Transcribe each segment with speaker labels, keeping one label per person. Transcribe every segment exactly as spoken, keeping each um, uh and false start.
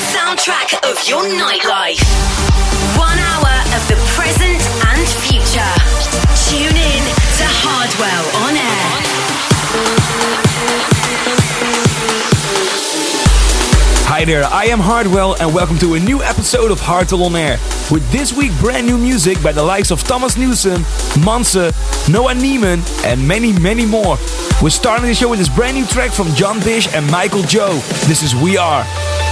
Speaker 1: soundtrack of your nightlife. One hour of the present and future. Tune in to Hardwell on air.
Speaker 2: Hi there, I am Hardwell and welcome to a new episode of Hardwell on Air. With this week brand new music by the likes of Thomas Newson, Manse, Noah Neiman and many many more. We're starting the show with this brand new track from John Bish and Michael Joe. This is We Are.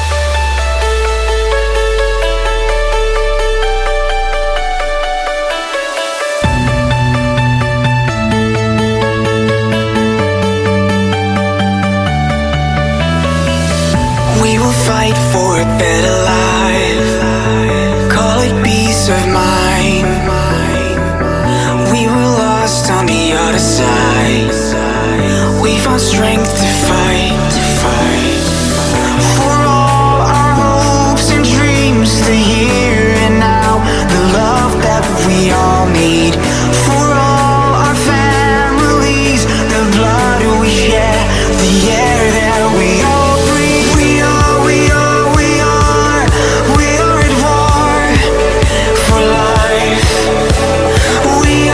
Speaker 3: We will fight for a better life. Call it peace of mind. We were lost on the other side. We found strength to fight, to fight. For all our hopes and dreams, the here and now, the love that we all need. For all our families, the blood we share, the air that we all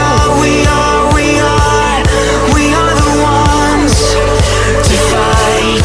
Speaker 3: fight.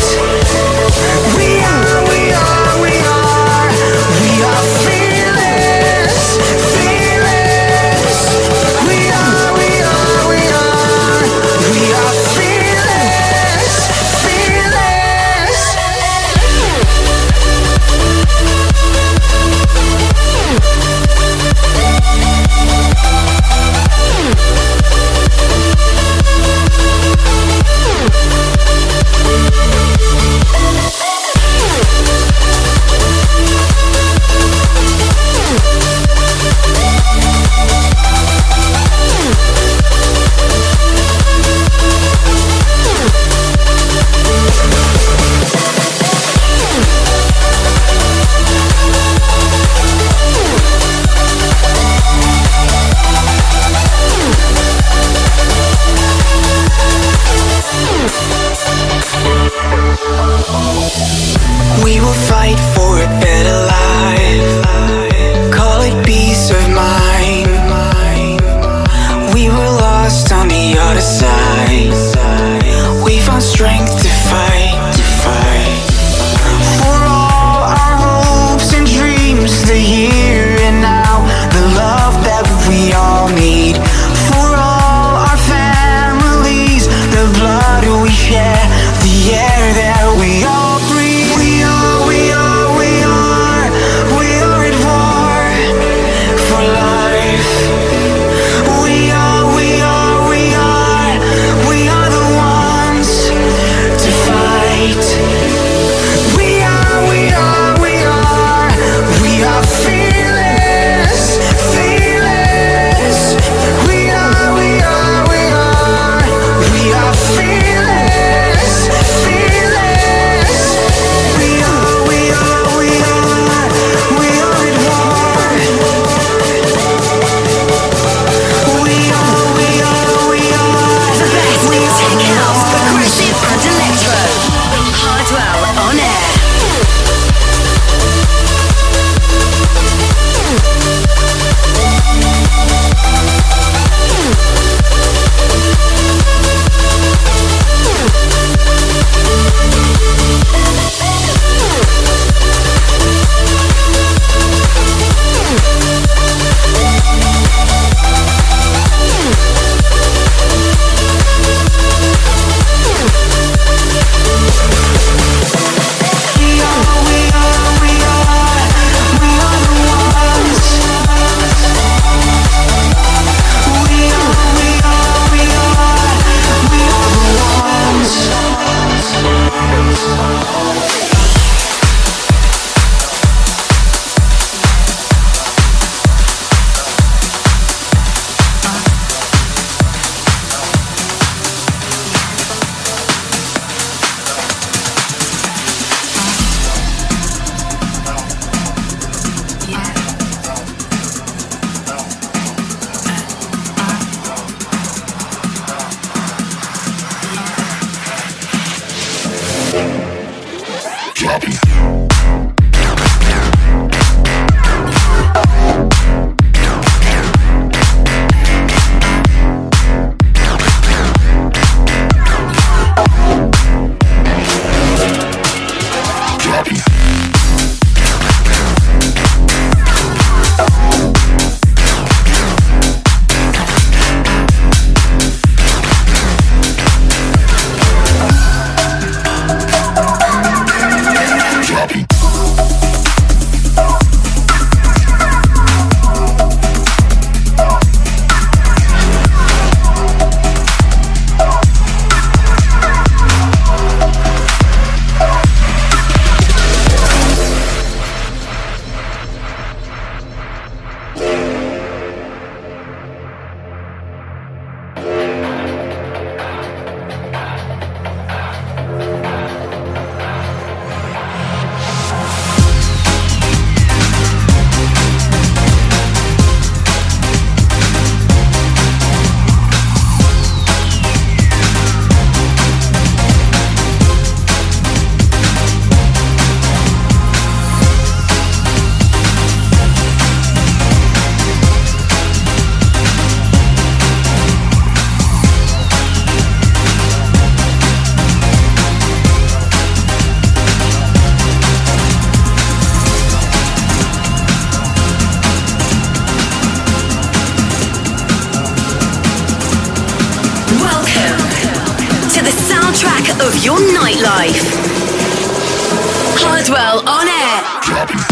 Speaker 1: of your nightlife. Hardwell on air.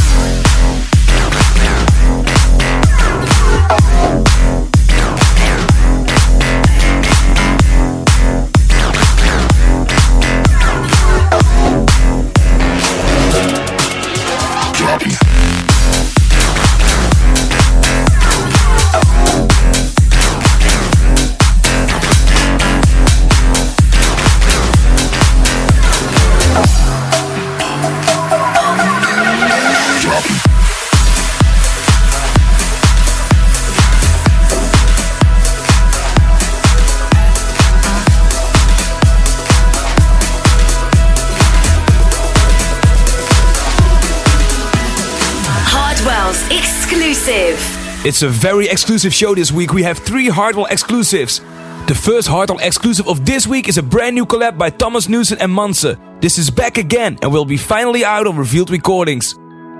Speaker 2: It's a very exclusive show this week. We have three Hardwell exclusives. The first Hardwell exclusive of this week is a brand new collab by Thomas Newson and Manse. This is Back Again and will be finally out on Revealed Recordings.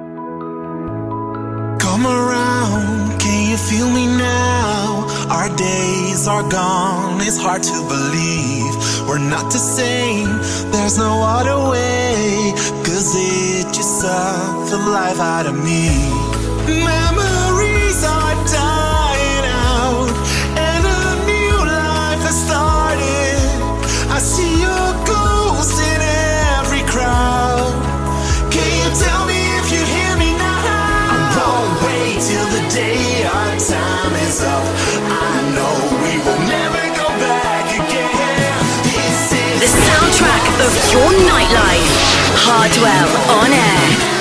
Speaker 4: Come around, can you feel me now? Our days are gone, it's hard to believe we're not the same, there's no other way, cause it just sucked the life out of me. Memories are dying out and a new life has started. I see your ghost in every crowd. Can you tell me if you hear me now? I won't wait till the day our time is up. I know we will never go back again. This is
Speaker 1: the soundtrack of your nightlife. Hardwell on air.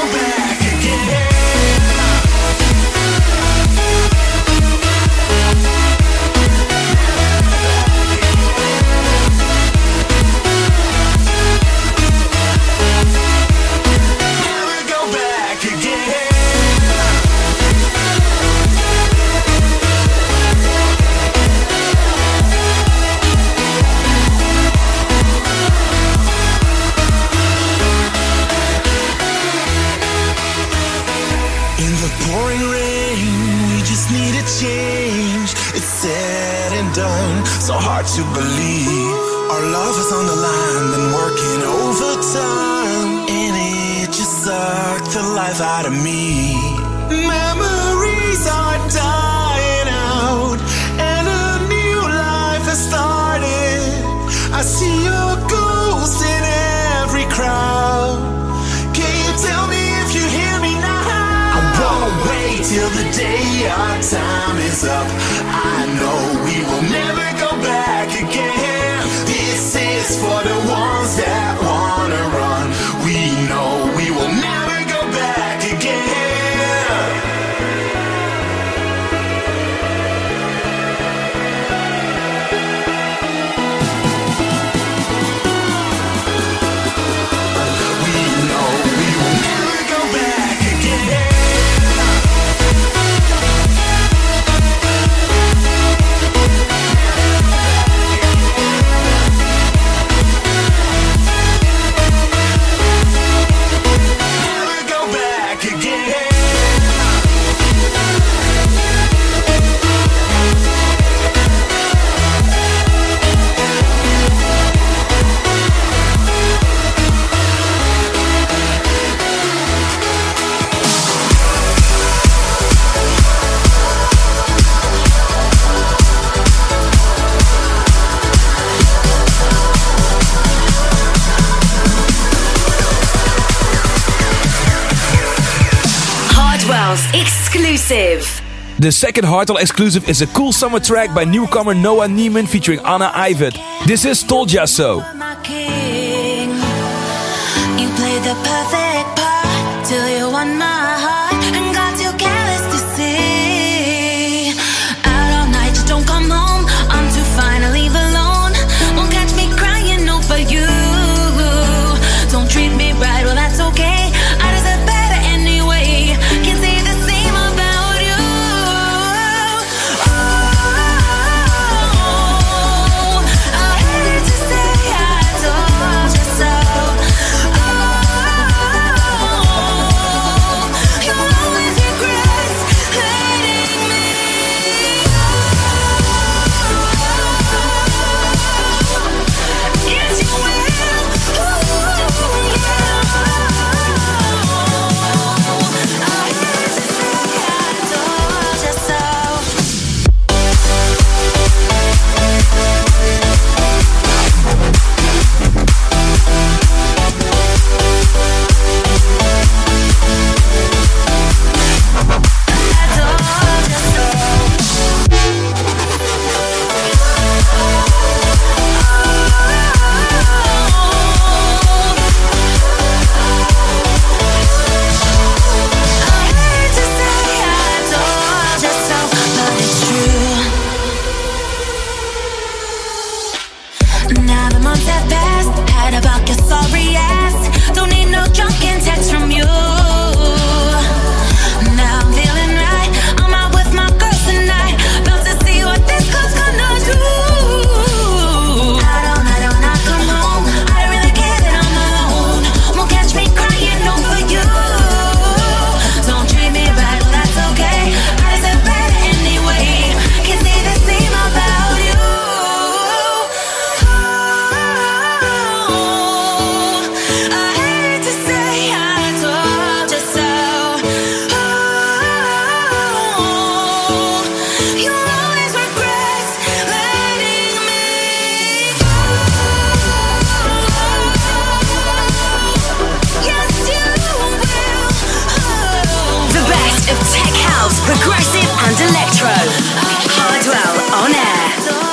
Speaker 4: So hard to believe our love is on the line, been working overtime, and it just sucked the life out of me. Memories are dying out and a new life has started. I see your ghost in every crowd. Can you tell me if you hear me now? I won't wait till the day our time is up. I know we will never go back again. This is for the ones that wanna run. We know we will never go back again. We know we will never go back again.
Speaker 1: Exclusive.
Speaker 2: The second Hardwell exclusive is a cool summer track by newcomer Noah Neiman featuring Anna Ivet. This is Told Ya So.
Speaker 5: You played the perfect part till you won my heart and got too careless to see. Out all night, just don't come home. I'm too fine to leave alone. Won't catch me crying over you. Don't treat me right, well that's okay. I deserve better anyway. Can't say the same about you. Oh, I hate to say I told you so. Oh, you'll always
Speaker 1: house, progressive and electro. Hardwell on air.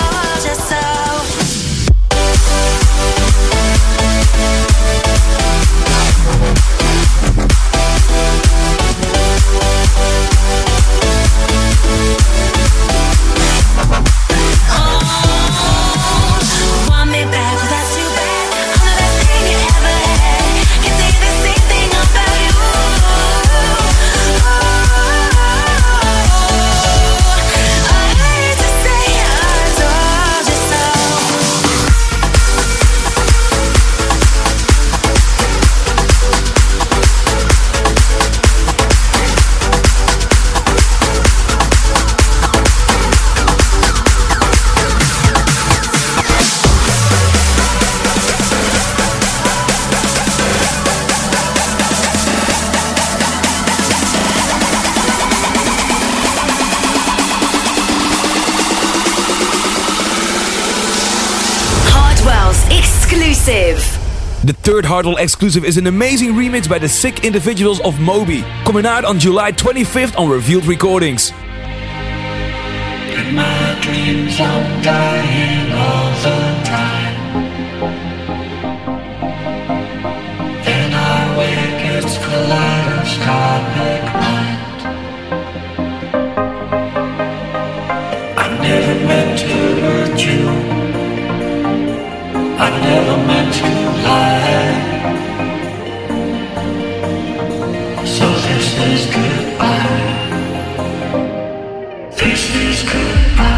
Speaker 2: The third Hardwell exclusive is an amazing remix by the Sick Individuals of Moby, coming out on July twenty-fifth on Revealed Recordings.
Speaker 6: In my dreams I'm dying all the time. Then I wake, it's kaleidoscopic mind. I never meant to hurt you, I never meant to lie. So this is goodbye. This is goodbye.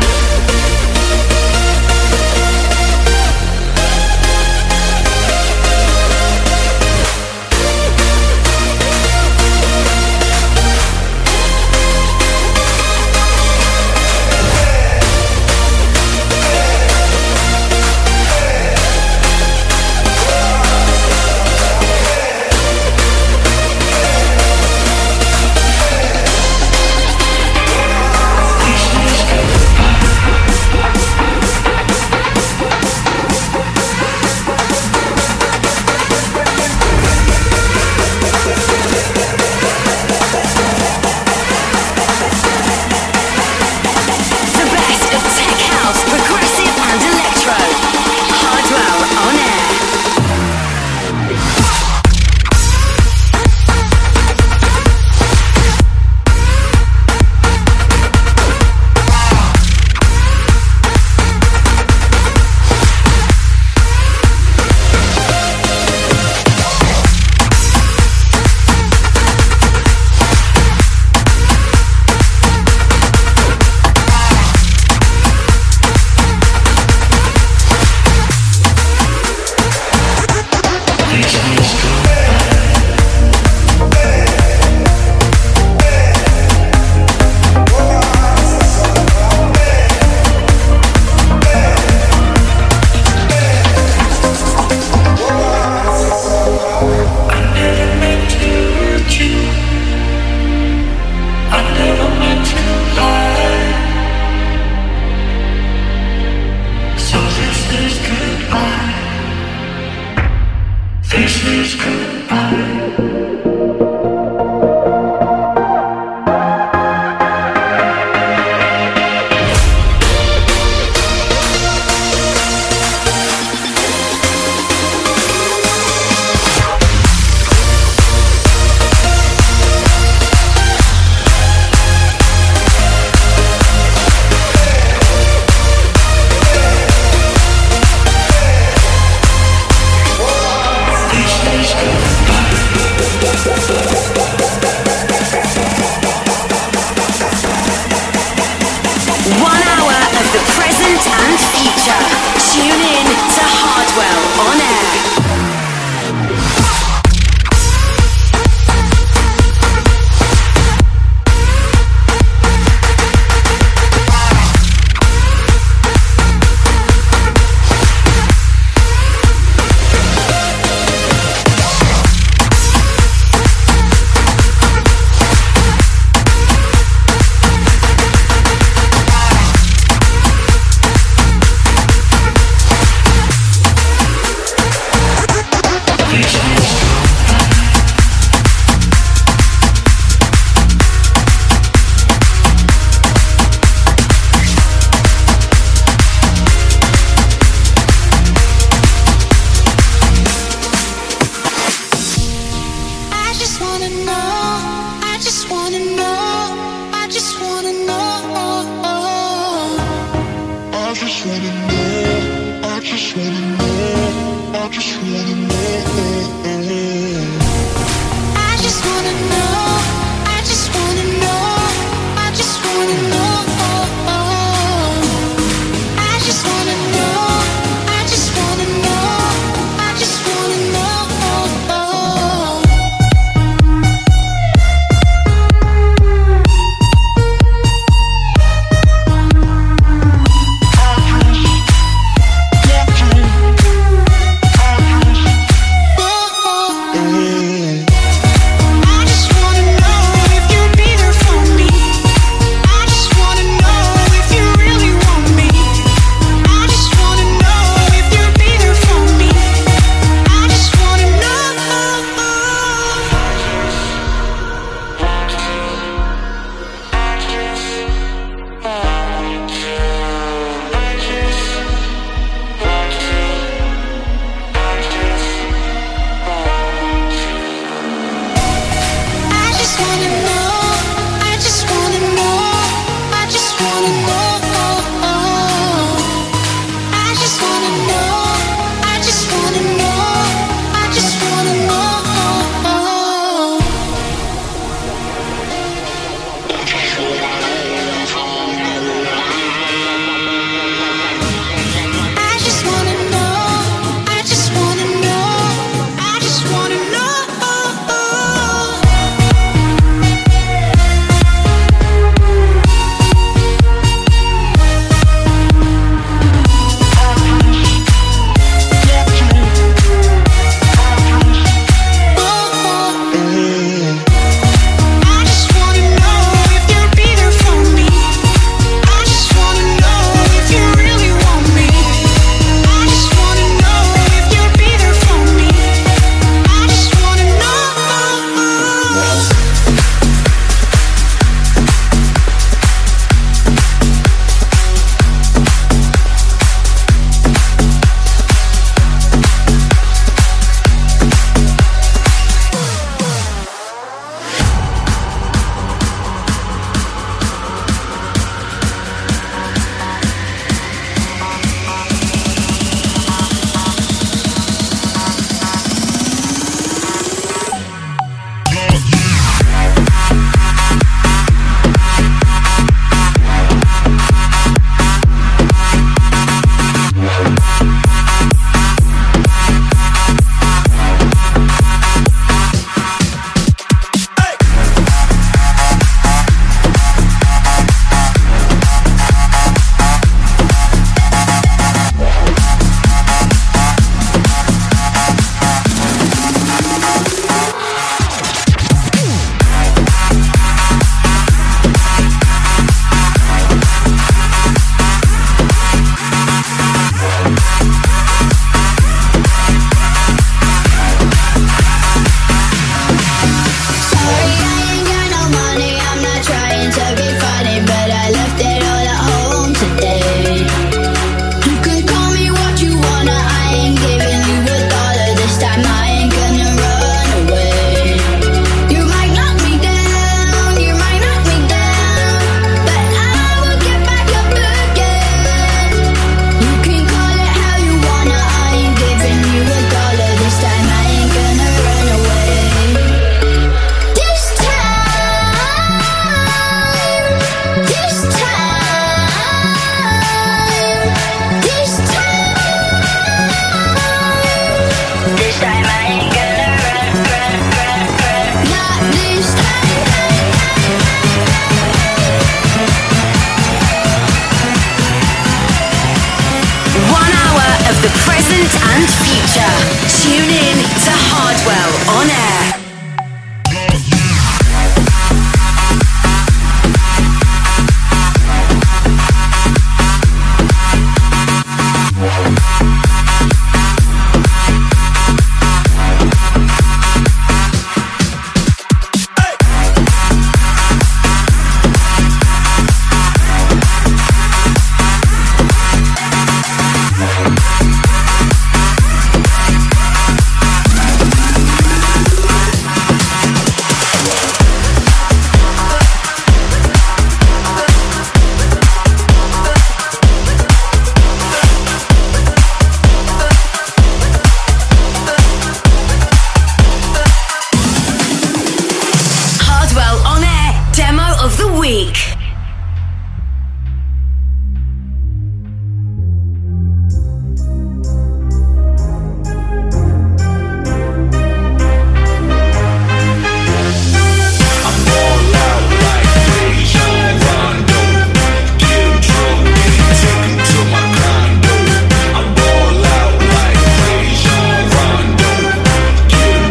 Speaker 1: week.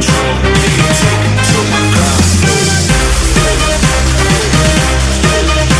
Speaker 7: Take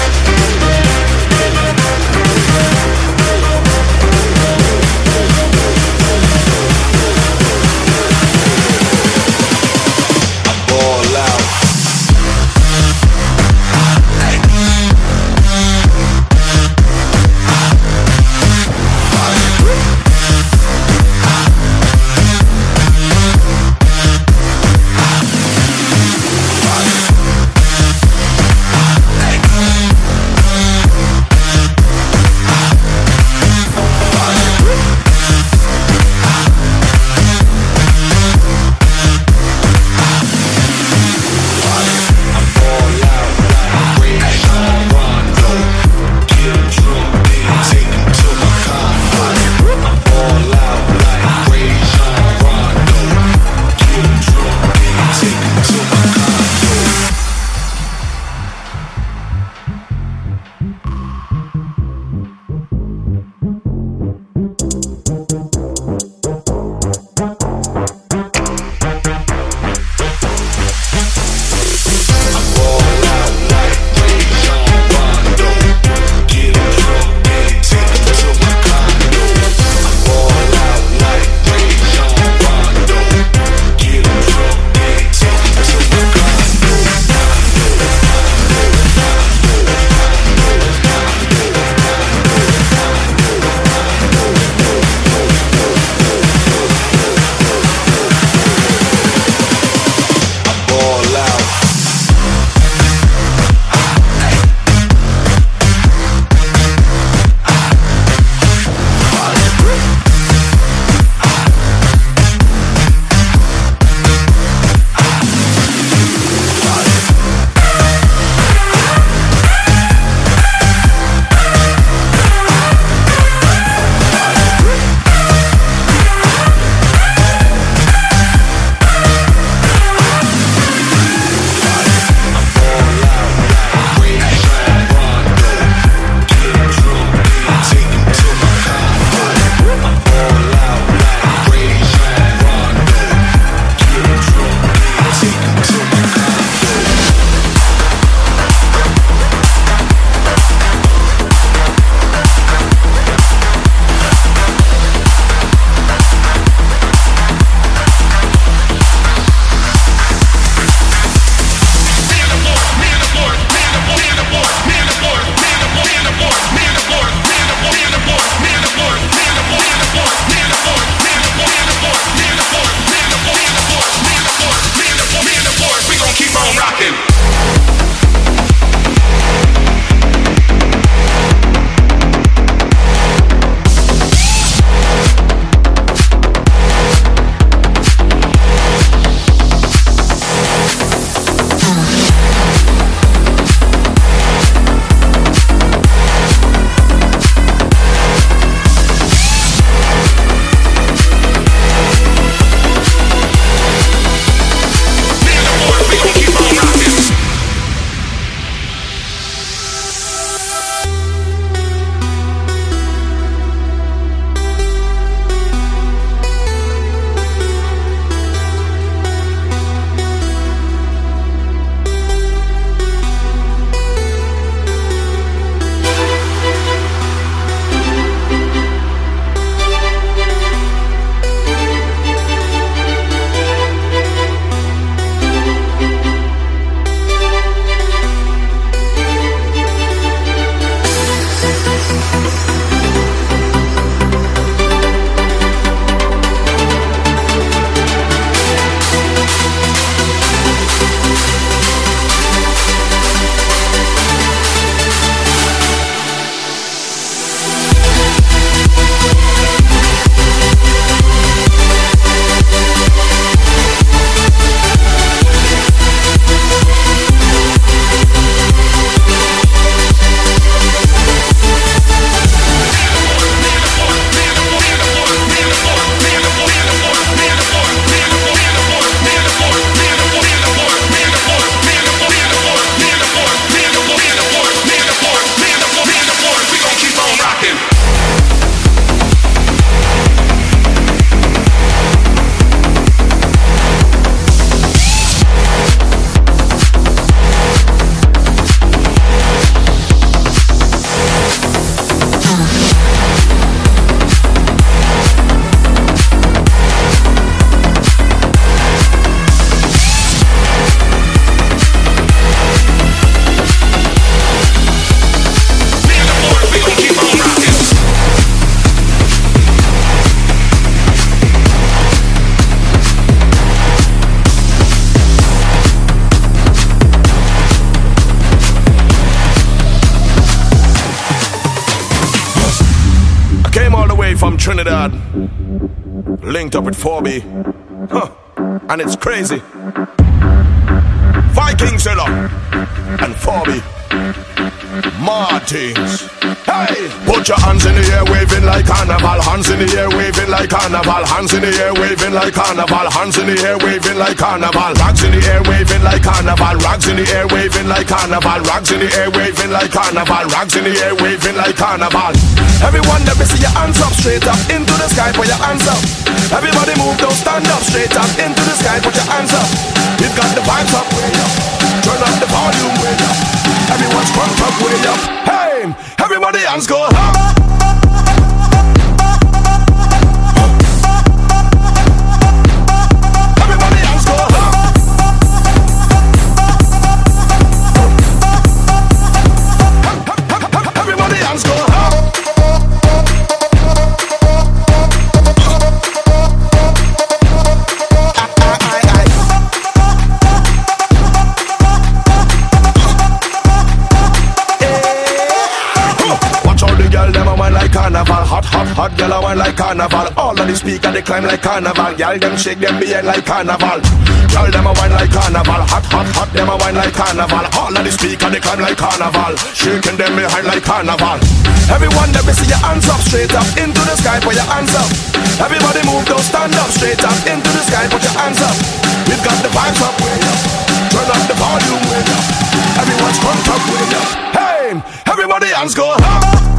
Speaker 7: Trinidad, linked up with four B, huh? And it's crazy. Viking Zilla and four B, Martins. Hey, put your hands in the air, waving like carnival. Hands in the air, waving like carnival. Hands in the air, waving like carnival. Hands in the air, waving like carnival. Rags in the air, waving like carnival. Rags in the air, waving like carnival. Rags in the air, waving like carnival. Rags in the air, waving like carnival. Everyone, let me see your hands up, straight up into the sky. Put your hands up. Everybody move, don't stand up, straight up into the sky. Put your hands up. We've got the vibes up, way up. Turn up the volume, way up. Everyone's crunk up, way up. Hey, everybody hands go up. Everybody hands go up. Everybody hands go up. Carnival, hot, hot, hot, girl, I wine like carnival. All of the speaker, they climb like carnival. Girl, them shake them behind like carnival. Girl, them a wine like carnival. Hot, hot, hot, them a wine like carnival. All of the speaker, they climb like carnival. Shaking them behind like carnival. Everyone, let me see your hands up, straight up into the sky. Put your hands up. Everybody move, don't stand up, straight up into the sky. Put your hands up. We've got the vibes up, way up. Turn up the volume, way up. Everyone's crunk up, way up. Hey, everybody hands go up.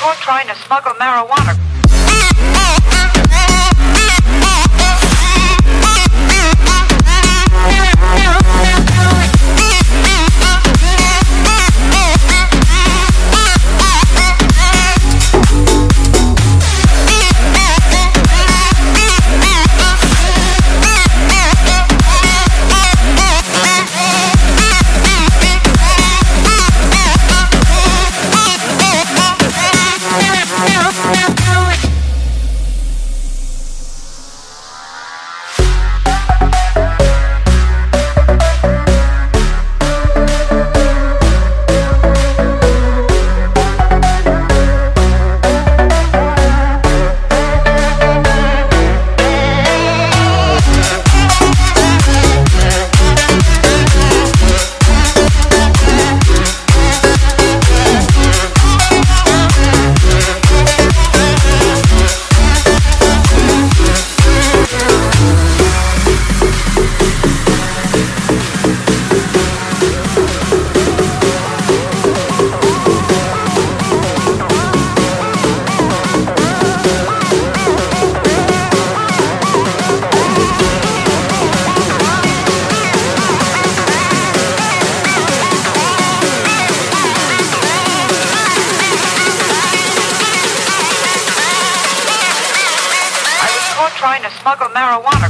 Speaker 8: caught trying to smuggle marijuana. Trying to smuggle marijuana.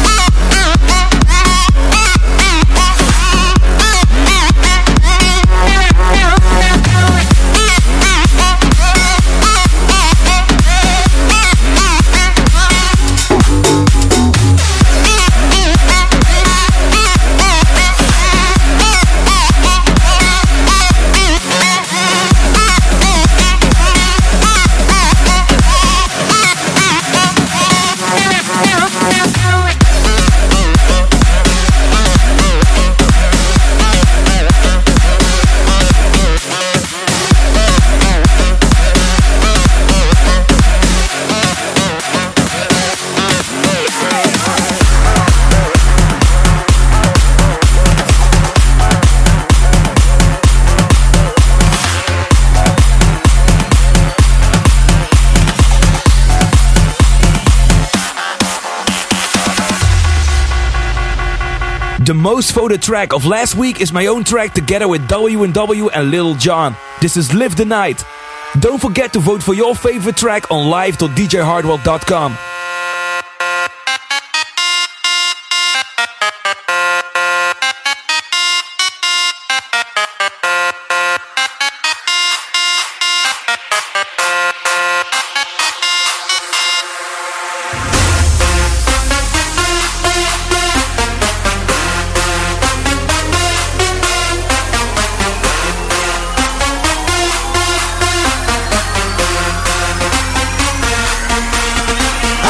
Speaker 2: The most voted track of last week is my own track together with W and W and Lil Jon. This is Live the Night. Don't forget to vote for your favorite track on live dot d j hardwell dot com.
Speaker 9: I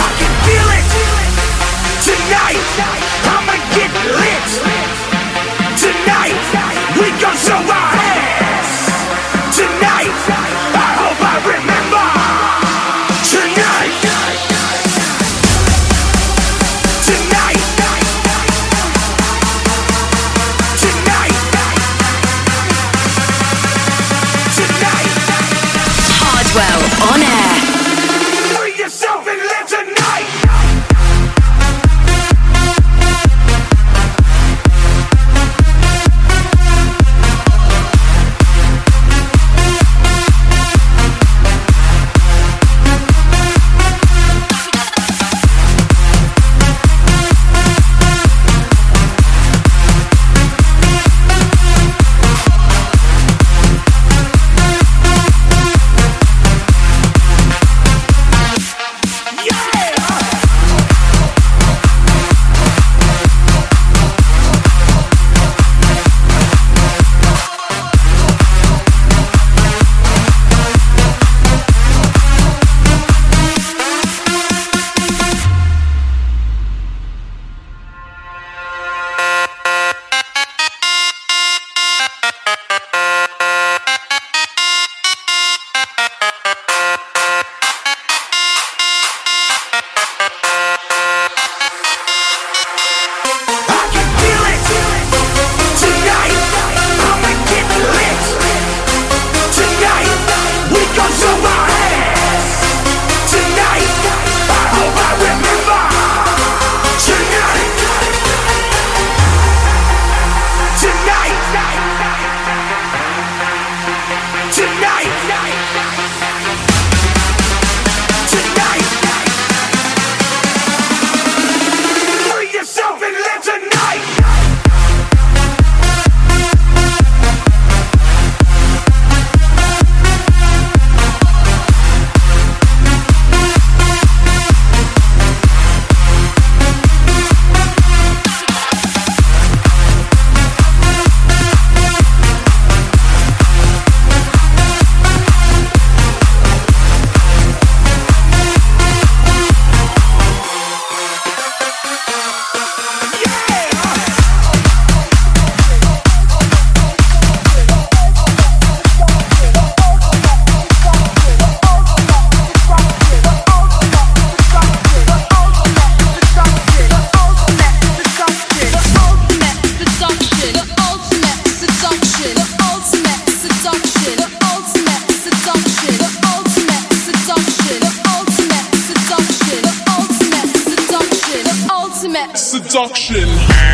Speaker 9: Seduction.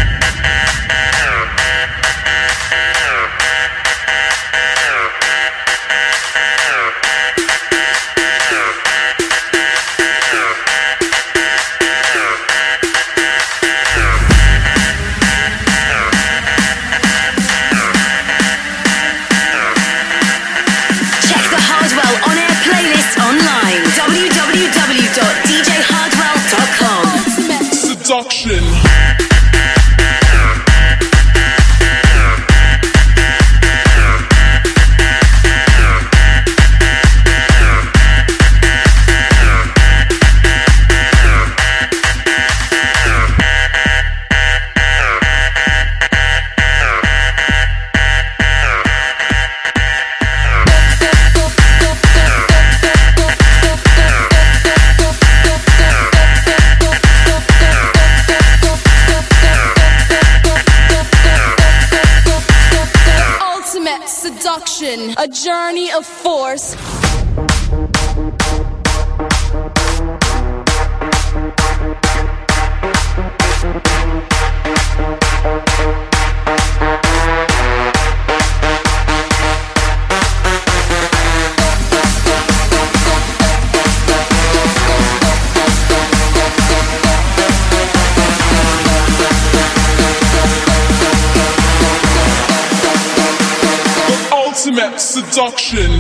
Speaker 1: Check the Hardwell On Air playlist online. w w w dot d j hardwell dot com.
Speaker 9: Seduction.
Speaker 10: Seduction, a journey of force.
Speaker 9: Ultimate seduction.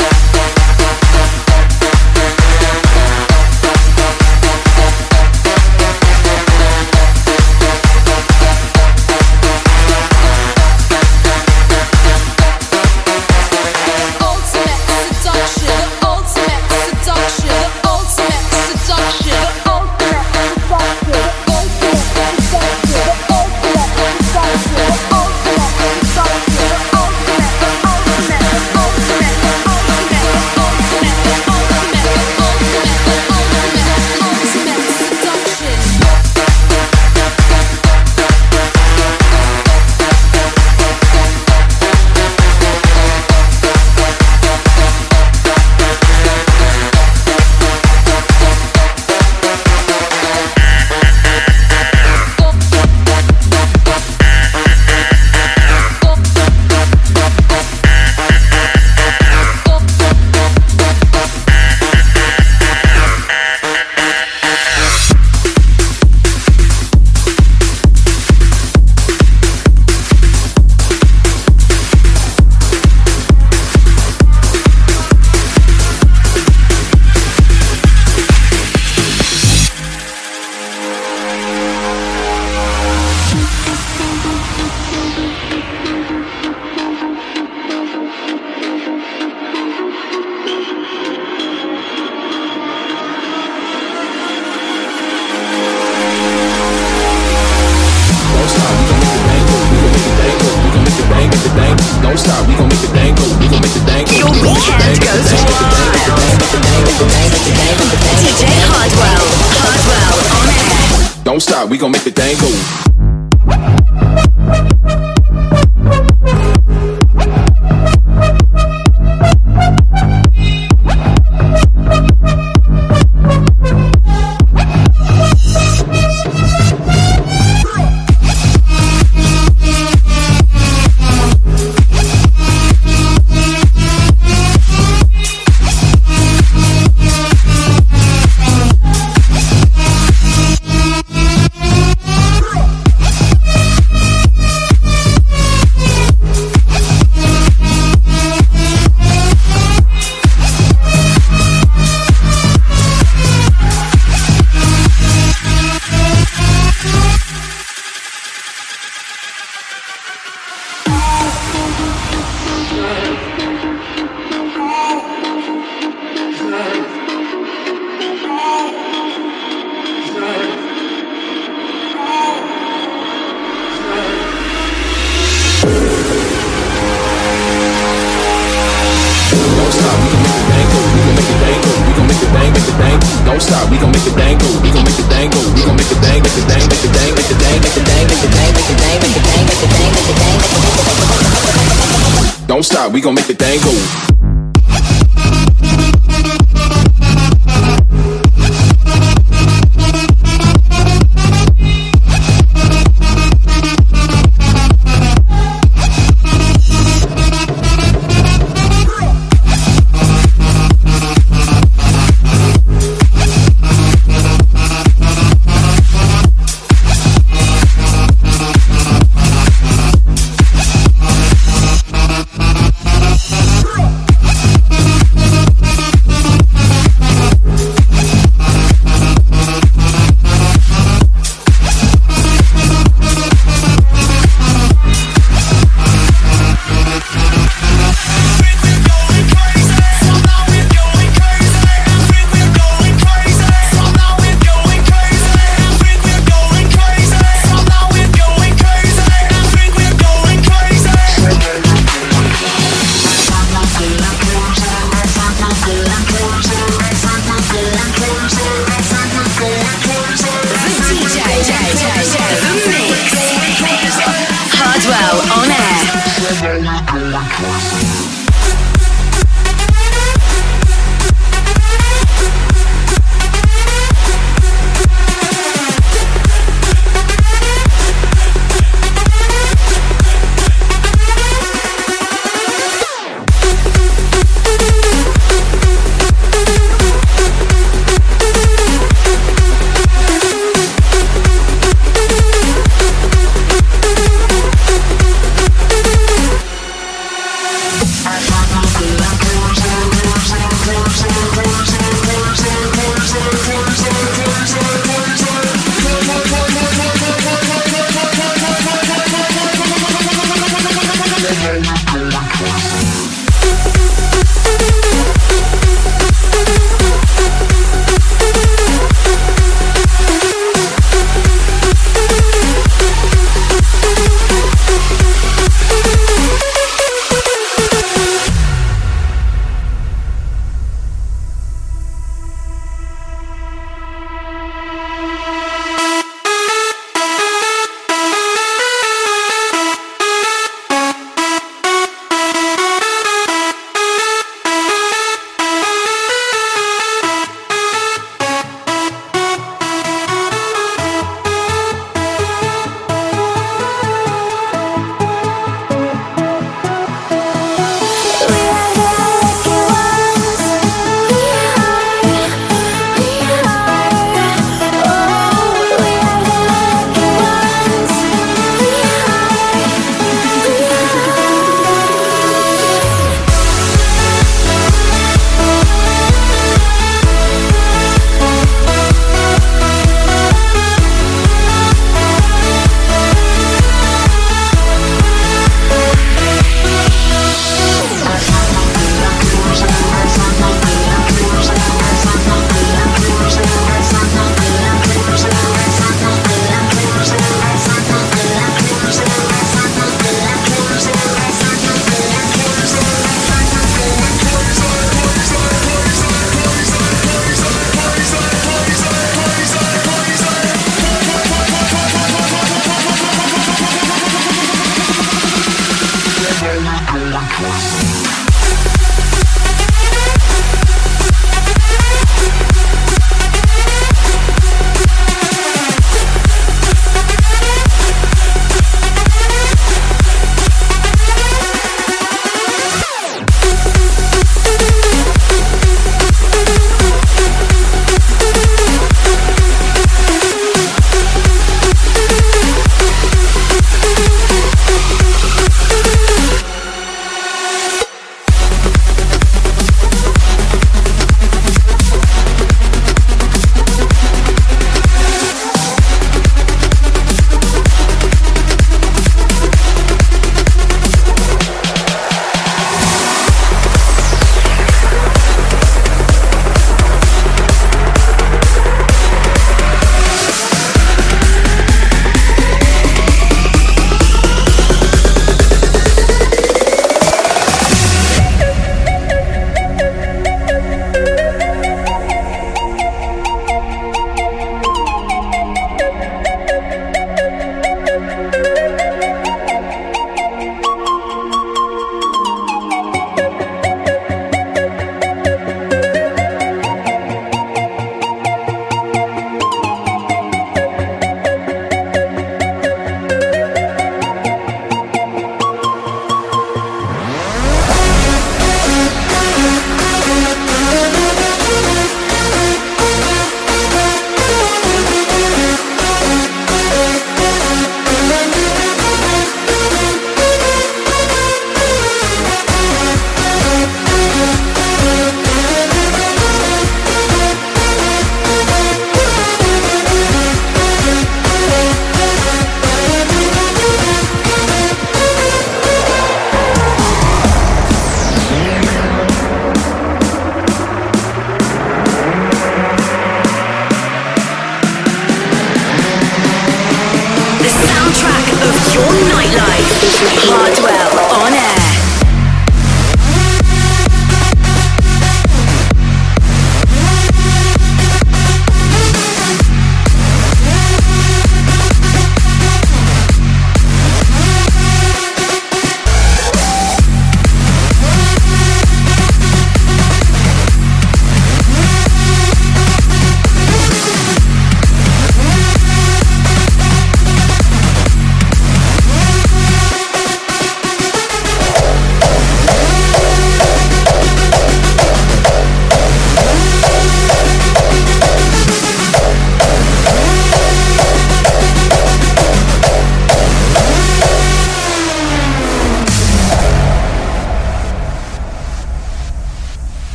Speaker 11: Don't stop, we gon' make the thing go. We gon' make the thing go.
Speaker 1: Your weekend goes wild. D J Hardwell, Hardwell on air.
Speaker 11: Don't stop, we gon' make the thing go. Don't stop, we gon' make the thing go. We gon' make the thing go. We gon' make the thing, make the thing, make the thing, make the thing, make the thing, make the thing, make the thing, make the thing, make the thing, make the thing, make the thing. Don't stop, we gon' make the thing go.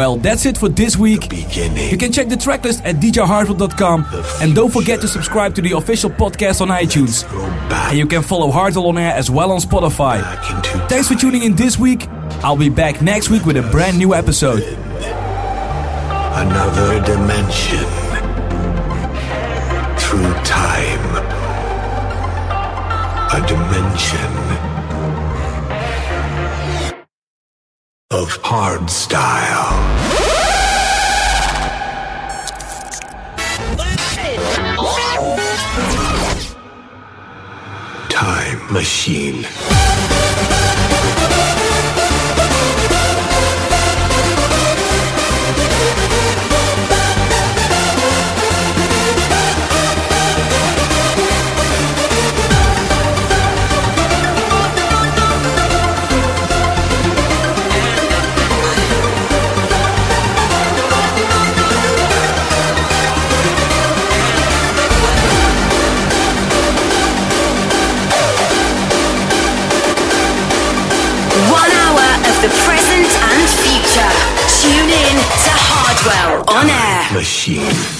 Speaker 2: Well, that's it for this week. You can check the tracklist at d j hardwell dot com, and don't forget to subscribe to the official podcast on iTunes. And you can follow Hardwell On Air as well on Spotify. Thanks for tuning in this week. I'll be back next week with a brand new episode.
Speaker 4: Another dimension through time. A dimension of hard style. Time machine.
Speaker 1: The present and future. Tune in to Hardwell On Air.
Speaker 4: Machine.